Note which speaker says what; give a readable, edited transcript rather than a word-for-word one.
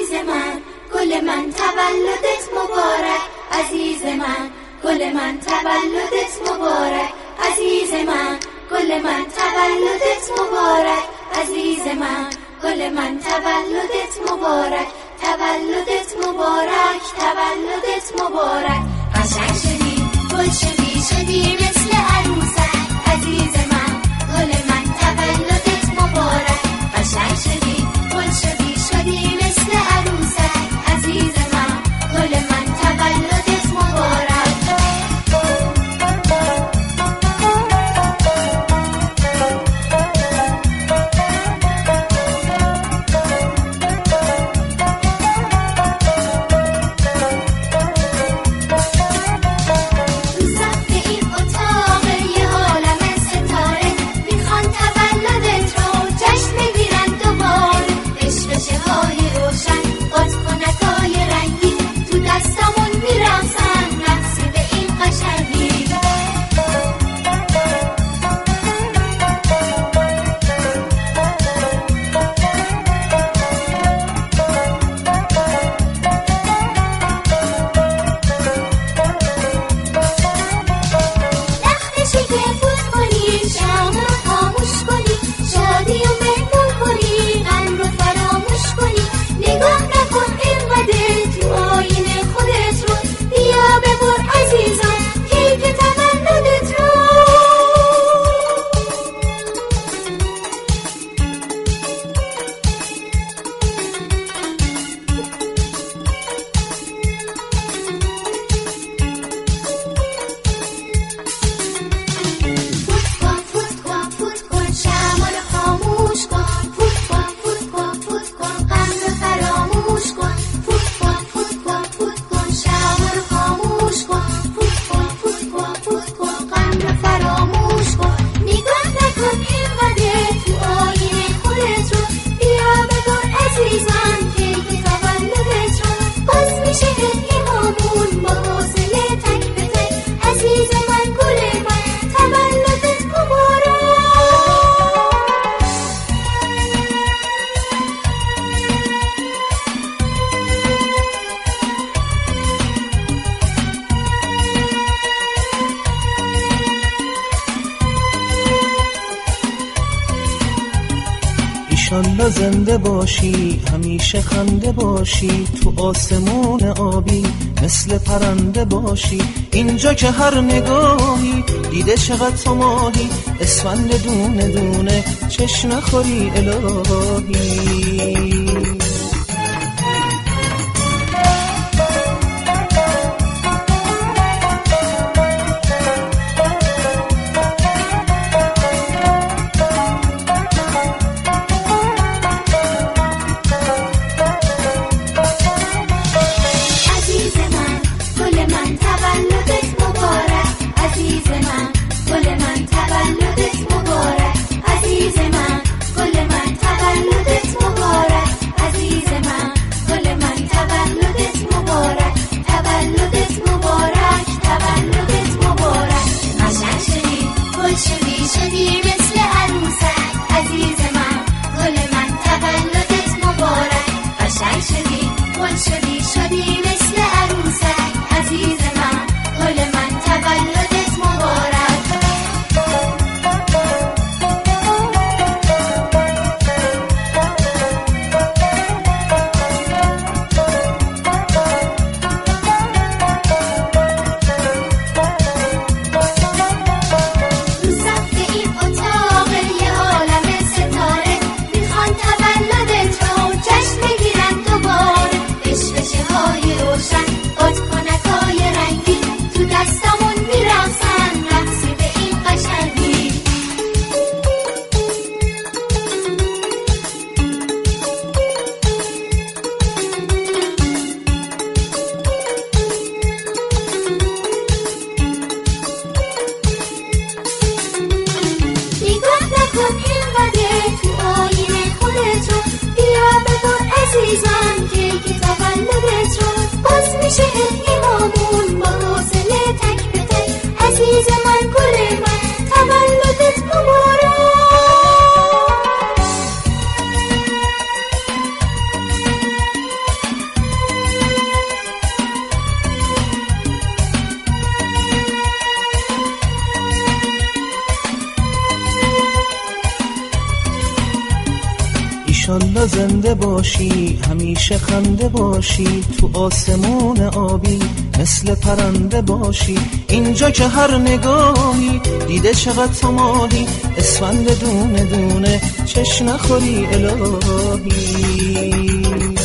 Speaker 1: عزیز من، گل من تولدت مبارک. عزیز من، گل من تولدت مبارک. عزیز من، گل من تولدت مبارک. عزیز من، گل من تولدت مبارک. تولدت مبارک، تولدت مبارک. قشنگ شدی، گل شدی، شدی مثل عروسک. عزیز من، گل من تولدت مبارک. قشنگ شدی، گل شدی، شدی مثل عروسک. عزیز من، گل من تولدت مبارک.
Speaker 2: ایشالله زنده باشی، همیشه خنده باشی، تو آسمون آبی مثل پرنده باشی. اینجا که هر نگاهی دیده چقدر تو ماهی، اسفند دونه دونه چشم خوری الهی.
Speaker 1: تولد
Speaker 2: ایشالله زنده باشی، همیشه خنده باشی، تو آسمون آبی مثل پرنده باشی. اینجا که هر نگاهی دیده چقدر تو ماهی، اسفند دونه دونه چشم نخوری الهی.